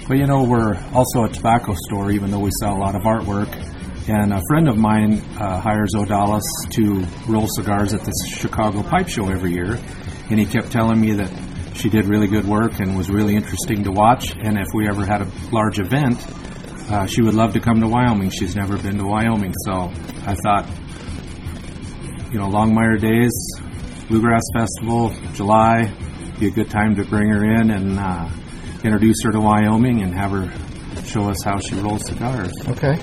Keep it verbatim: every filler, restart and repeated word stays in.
Well, you know, we're also a tobacco store, even though we sell a lot of artwork. And a friend of mine uh, hires Odalis to roll cigars at the Chicago Pipe Show every year. And he kept telling me that she did really good work and was really interesting to watch. And if we ever had a large event, uh, she would love to come to Wyoming. She's never been to Wyoming. So I thought, you know, Longmire Days, Bluegrass Festival, July, be a good time to bring her in and uh, introduce her to Wyoming and have her show us how she rolls cigars. Okay.